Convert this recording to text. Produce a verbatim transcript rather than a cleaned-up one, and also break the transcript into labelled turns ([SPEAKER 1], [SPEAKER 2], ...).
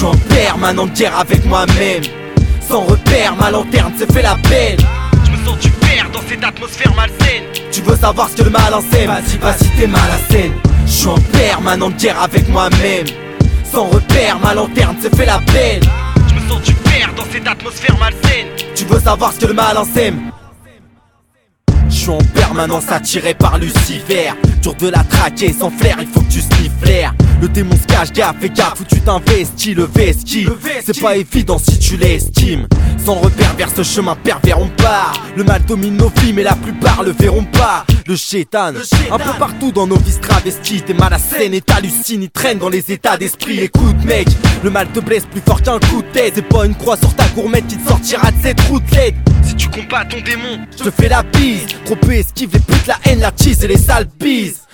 [SPEAKER 1] J'suis en permanente guerre avec moi-même. Sans repère, ma lanterne se fait la peine.
[SPEAKER 2] J'me sens du père dans cette atmosphère malsaine.
[SPEAKER 1] Tu veux savoir ce que le mal enseigne? Vas-y, vas-y, t'es mal à scène. J'suis en permanente guerre avec moi-même. Sans repère, ma lanterne se fait la peine.
[SPEAKER 2] J'me sens du père dans cette atmosphère malsaine.
[SPEAKER 1] Tu veux savoir ce que le mal enseigne? J'suis en permanence attiré par Lucifer. Dur de la traquer sans flair, il faut que tu sniffes l'air. Le démon se cache, gaffe, fais gaffe où tu t'investis. Le vesquille, c'est pas évident si tu l'estimes. Sans repère vers ce chemin pervers on part. Le mal domine nos vies mais la plupart le verront pas. Le chétan, un peu partout dans nos vies travestis. T'es mal à scène et t'hallucines, il traîne dans les états d'esprit. Écoute mec, le mal te blesse plus fort qu'un coup de tête. C'est pas une croix sur ta gourmette qui te sortira de cette route-lette.
[SPEAKER 2] Si tu combats ton démon,
[SPEAKER 1] je te fais la bise. Trop peu esquive les putes, la haine, la cheese et les sales bises.